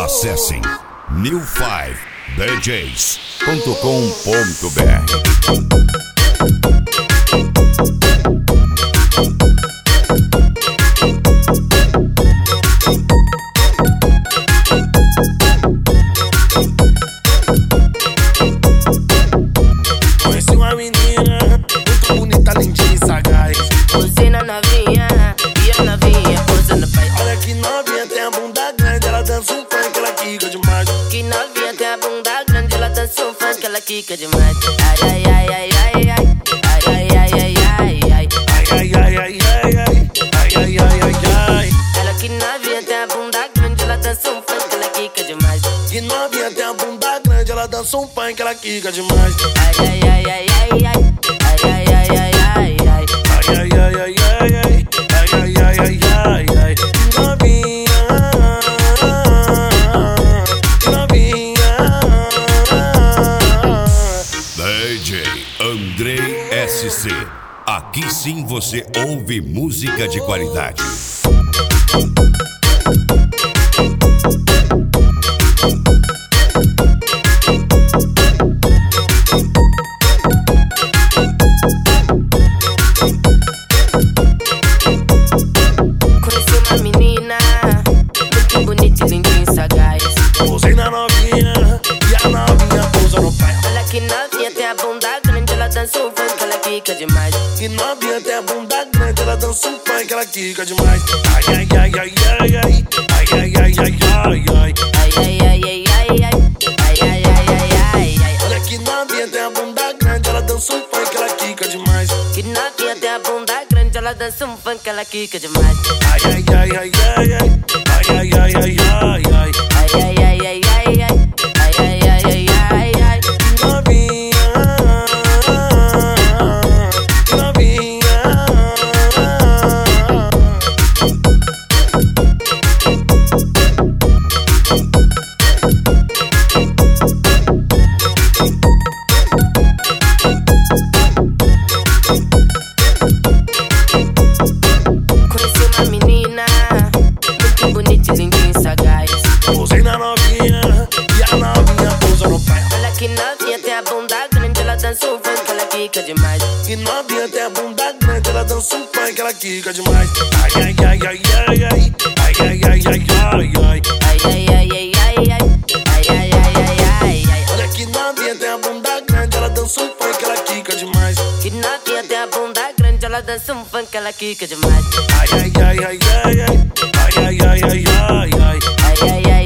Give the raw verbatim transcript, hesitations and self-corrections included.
Acessem new five d js ponto com ponto b r. Conheci uma menina muito bonita, lindinha e sagaz. Posei na novinha e a novinha posando pai. Olha que novinha, tem a bunda grande, ela dança um funk, ela quica demais. Que novinha tem a bunda grande, ela dança um funk, ela quica demais. Ai, ai, ai, ai, ai, ai. Ai, ai, ai, ai, ai, ai. Ai, ai, ai, ai, ai, ai. Ai, ai, ai, ai, ai. Ela que novinha tem a bunda grande, ela dança um funk, ela quica demais. Que novinha, tem a bunda grande, ela dança um funk, ela quica demais. Ai, ai, ai, ai, ai, ai. Ai, ai, ai, ai, ai, ai. Ai, ai, ai, ai, ai, ai. Ai, ai, ai, ai, ai, ai. Novinha, novinha. D J Andrei S C. Aqui sim você ouve música de qualidade. Conheci uma menina muito bonita e lindinha e sagaz. Posei na novinha e a novinha pousa no pé. Olha que novinha tem a bunda grande, ela dança um funk, ela quica demais. Que novinha, tem a bunda grande, ela dança um funk, ela quica demais. Ai, ai, ai, ai, ai, ai. Ai, ai, ai, ai, ai, ai. Ai, ai, ai, ai, ai, ai. Ai, ai, ai, ai, ai, ai. Olha que novinha, tem a bunda grande, ela dança um funk, ela quica demais. Que novinha tem a bunda grande, ela dança um funk, ela quica demais. Ai, ai, ai, ai, ai, ai. Ai, ai, ai, ai, ai, ai. Ai, ai, ai, ai, ai, ai. Ai, ai, ai, ai, ai, ai. Novinha, novinha. Conheci uma menina muito bonita e lindinha e sagaz. Posei na novinha e a novinha pousa no pé. Olha que novinha tem a bunda grande, ela dança um funk, ela quica demais. Que novinha, tem a bunda grande, ela dança um funk, ela quica demais. Ai, ai, ai, ai, ai, ai. Ai, ai, ai, ai, ai, ai. Ai, ai, ai, ai, ai, ai. Ai, ai, ai, ai, ai, ai. Olha que novinha, tem a bunda grande, ela dança um funk, ela quica demais. Que novinha tem a bunda grande, ela dança um funk, ela quica demais. Ai, ai, ai, ai, ai, ai. Ai, ai, ai, ai, ai, ai. Ai, ai, ai,